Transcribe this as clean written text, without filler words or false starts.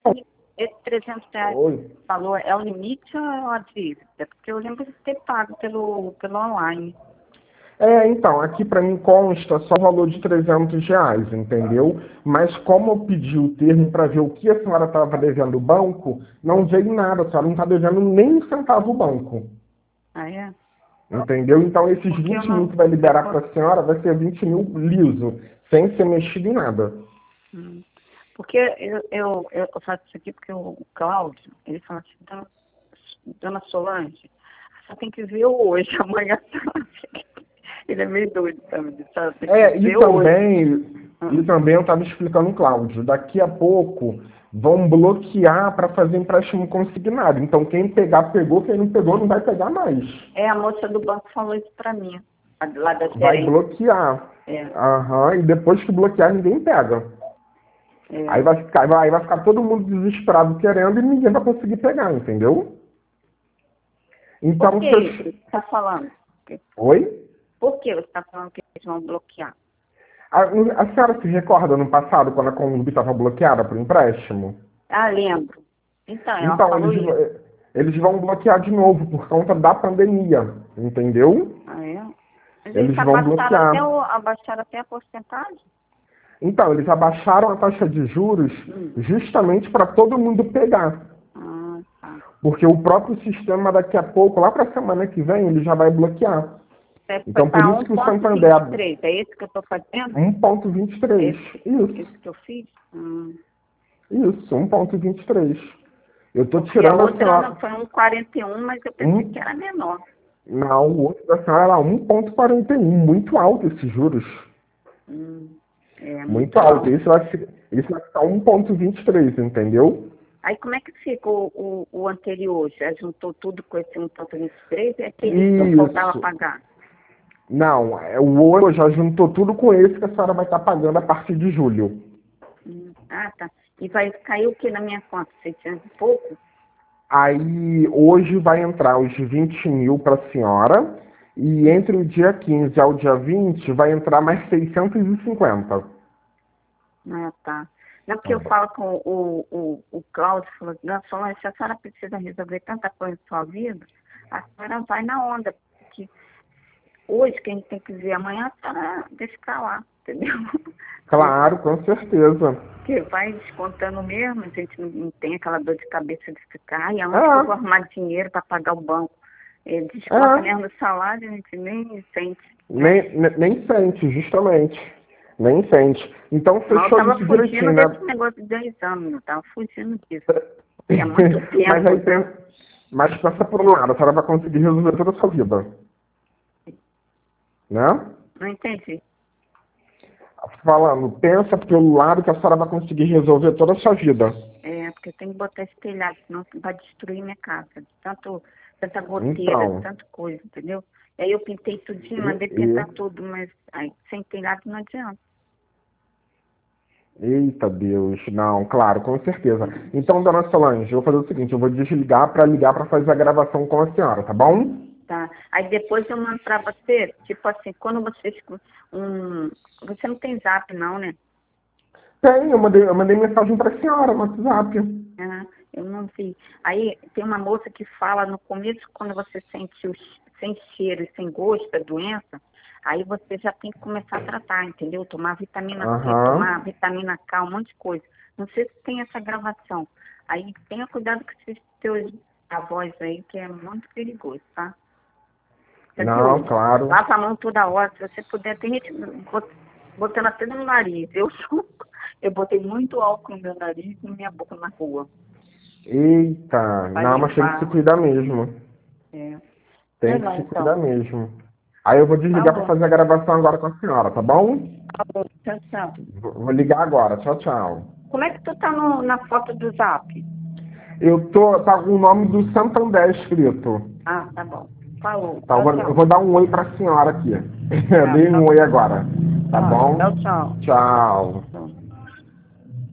Esse R$ 300 Oi. falou, é o limite ou é a dívida? Porque eu lembro de ter pago pelo online. Então, aqui para mim consta só o valor de R$ 300, entendeu? Mas como eu pedi o termo para ver o que a senhora estava devendo o banco, não veio nada, a senhora não está devendo nem um centavo o banco. Ah, é? Entendeu? Então esses Porque eu 20 mil não... que vai liberar para a senhora vai ser 20 mil liso, sem ser mexido em nada. Hum. Porque eu faço isso aqui porque o Cláudio, ele fala assim, dona Solange, você tem que ver hoje, amanhã sabe? Ele é meio doido também, sabe? Tem que E ver hoje. também eu estava explicando o Cláudio, daqui a pouco vão bloquear para fazer empréstimo consignado. Então quem pegar, pegou, quem não pegou, não vai pegar mais. A moça do banco falou isso pra mim, lá da Vai gerente. bloquear. É, Aham, e depois que bloquear, ninguém pega. Aí é. vai ficar todo mundo desesperado querendo e ninguém vai conseguir pegar, entendeu? Por Então, que isso que você está falando? Oi? Por que você está falando que eles vão bloquear? A senhora se recorda no passado, quando a Comub estava bloqueada por empréstimo? Ah, lembro. Então, ela Então, falou isso. eles vão bloquear de novo por conta da pandemia, entendeu? Ah, é? Mas eles Eles vão bloquear. abaixaram até a porcentagem? Então, eles abaixaram a taxa de juros Hum. justamente para todo mundo pegar. Ah, tá. Porque o próprio sistema daqui a pouco, lá para a semana que vem, ele já vai bloquear. Foi Então, por para isso que o Santander 1,23. É isso que eu estou fazendo? 1,23. Esse Isso, que eu fiz? isso, 1,23. Eu estou Porque a tirando a outra senhora. não, foi 1,41, mas eu pensei que Um, era menor. não, o outro da senhora era 1,41. Muito alto esses juros. É Muito muito alto. alto. Isso vai ficar 1,23, entendeu? Aí como é que fica o anterior? Já juntou tudo com esse 1,23? É aquele que só faltava Isso. pagar. Não, o ouro já juntou tudo com esse que a senhora vai estar pagando a partir de julho. Tá. E vai cair o que na minha conta? 600 e pouco? Aí hoje vai entrar os 20 mil para a senhora e entre o dia 15 ao dia 20 vai entrar mais 650. Tá. Não, porque eu falo com o Cláudio, falou, não, Solange, se a senhora precisa resolver tanta coisa na sua vida, a senhora vai na onda, porque hoje que a gente tem que ver, amanhã a senhora deixa pra lá, entendeu? Claro, com certeza. Porque vai descontando mesmo, a gente não tem aquela dor de cabeça de ficar, e aonde que eu vou É, arrumar dinheiro para pagar o banco? Desconta é. mesmo do salário, a gente nem sente, né? Nem sente, justamente. Nem sente. Então Mas eu fechou estava isso fugindo direitinho, né? desse negócio de 10 anos, eu estava fugindo disso. É muito Mas tempo, aí tem. Mas pensa por um lado, a senhora vai conseguir resolver toda a sua vida. Né? não entendi. Falando, pensa pelo lado que a senhora vai conseguir resolver toda a sua vida. Porque eu tenho que botar esse telhado, senão vai destruir minha casa. Tanta goteira, Então, tanta coisa, entendeu? E aí eu pintei tudinho, mandei e, pintar e- tudo, mas aí, sem telhado não adianta. eita Deus, não, claro, com certeza. Então, dona Solange, eu vou fazer o seguinte, eu vou desligar para ligar para fazer a gravação com a senhora, tá bom? Tá? Aí depois eu mando pra você, tipo assim, quando você você não tem zap não, né? Tem, eu mandei mensagem para a senhora no WhatsApp. Eu não vi. Aí tem uma moça que fala no começo, quando você sente sem cheiro e sem gosto da doença, aí você já tem que começar a tratar, entendeu? Tomar vitamina C, Aham. tomar vitamina K, um monte de coisa. Não sei se tem essa gravação. Aí tenha cuidado com esses teus avós aí, que é muito perigoso, tá? Já Não, viu? claro. Lava a mão toda hora, se você puder. Tem gente botando até no nariz. Eu botei muito álcool no meu nariz e na minha boca na rua. Eita, Pra não, mas tem que se limpar. cuidar mesmo. É. Sei Tem que lá, se cuidar então. mesmo. Aí eu vou desligar para Falou. fazer a gravação agora com a senhora, tá bom? Falou. Tchau, tchau. Vou ligar agora. Tchau, tchau. Como é que tu tá na foto do Zap? Tá com o nome do Santander escrito. Tá bom. Falou. Tá, eu Tchau, vou, eu tchau. vou dar um oi pra senhora aqui. Eu dei Tchau, um oi agora. Tá tchau, bom? tchau. Tchau.